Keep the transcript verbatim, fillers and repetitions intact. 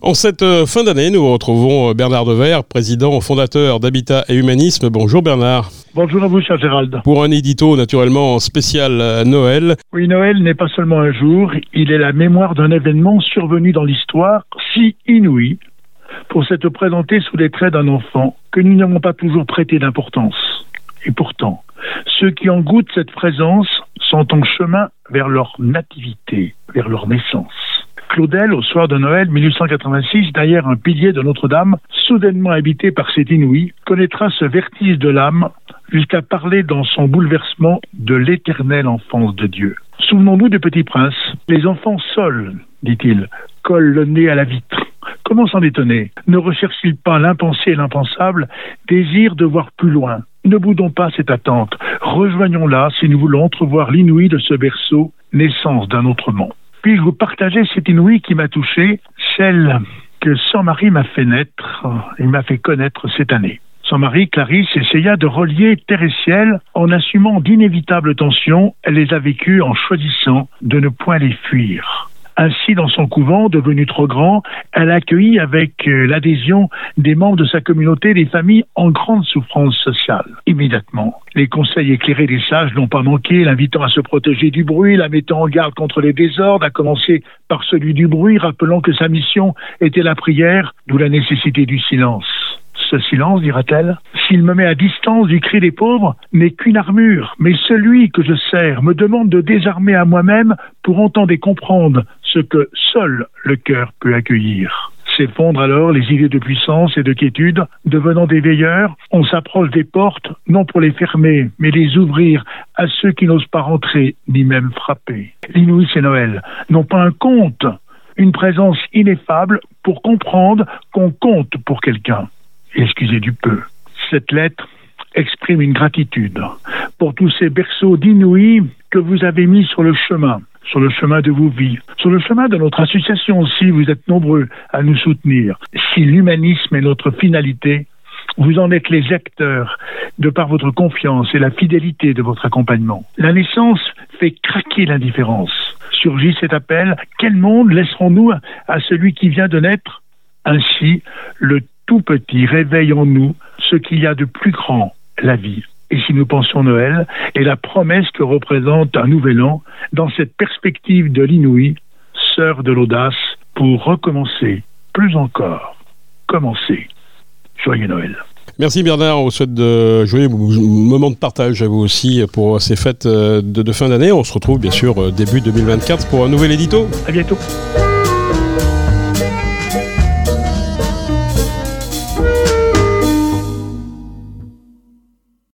En cette fin d'année, nous retrouvons Bernard Devers, président fondateur d'Habitat et Humanisme. Bonjour Bernard. Bonjour à vous, cher Gérald. Pour un édito naturellement spécial à Noël. Oui, Noël n'est pas seulement un jour, il est la mémoire d'un événement survenu dans l'histoire si inouï pour s'être présenté sous les traits d'un enfant que nous n'avons pas toujours prêté d'importance. Et pourtant, ceux qui en goûtent cette présence sont en chemin vers leur nativité, vers leur naissance. Claudel, au soir de Noël mille huit cent quatre-vingt-six, derrière un pilier de Notre-Dame, soudainement habité par cet inouï, connaîtra ce vertige de l'âme jusqu'à parler dans son bouleversement de l'éternelle enfance de Dieu. Souvenons-nous du Petit Prince. Les enfants seuls, dit-il, collent le nez à la vitre. Comment s'en étonner? Ne recherche-t-il pas l'impensé et l'impensable, désir de voir plus loin? Ne boudons pas cette attente. Rejoignons-la si nous voulons entrevoir l'inouï de ce berceau, naissance d'un autre monde. Puis-je vous partager cette inouïe qui m'a touché, celle que son mari m'a fait naître et m'a fait connaître cette année. Son mari, Clarisse, essaya de relier terre et ciel en assumant d'inévitables tensions. Elle les a vécues en choisissant de ne point les fuir. Ainsi, dans son couvent, devenu trop grand, elle a accueilli avec euh, l'adhésion des membres de sa communauté des familles en grande souffrance sociale. Immédiatement, les conseils éclairés des sages n'ont pas manqué, l'invitant à se protéger du bruit, la mettant en garde contre les désordres, à commencer par celui du bruit, rappelant que sa mission était la prière, d'où la nécessité du silence. Ce silence, dira-t-elle, s'il me met à distance du cri des pauvres, n'est qu'une armure, mais celui que je sers me demande de désarmer à moi-même pour entendre et comprendre ce que seul le cœur peut accueillir. S'effondrent alors les idées de puissance et de quiétude, devenant des veilleurs, on s'approche des portes, non pour les fermer, mais les ouvrir à ceux qui n'osent pas rentrer, ni même frapper. L'inouï, c'est Noël, non pas un conte, une présence ineffable pour comprendre qu'on compte pour quelqu'un. Excusez du peu. Cette lettre exprime une gratitude pour tous ces berceaux d'inouïs que vous avez mis sur le chemin, sur le chemin de vos vies, sur le chemin de notre association aussi. Vous êtes nombreux à nous soutenir. Si l'humanisme est notre finalité, vous en êtes les acteurs de par votre confiance et la fidélité de votre accompagnement. La naissance fait craquer l'indifférence. Surgit cet appel. Quel monde laisserons-nous à celui qui vient de naître? Ainsi, le tout petit réveille en nous ce qu'il y a de plus grand, la vie. Et si nous pensons Noël et la promesse que représente un nouvel an, dans cette perspective de l'inouï, sœur de l'audace, pour recommencer, plus encore, commencer. Joyeux Noël. Merci Bernard, on vous souhaite de joyeux moments de partage à vous aussi pour ces fêtes de, de fin d'année. On se retrouve bien sûr début deux mille vingt-quatre pour un nouvel édito. À bientôt.